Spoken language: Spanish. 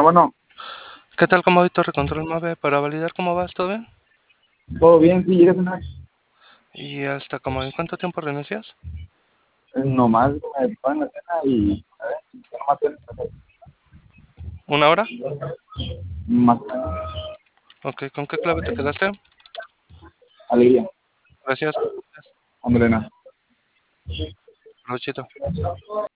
Bueno, ¿Qué tal? ¿Cómo va Víctor? Control Mave para validar cómo vas, ¿todo bien? todo bien, sí, llegas a cenar. ¿Y hasta como en cuánto tiempo reinicias? Nomás me ponen la cena y a ver, ya nomás ¿Una hora? más Ok, ¿con qué clave te quedaste? alegría, Gracias. Andrena. Provechito.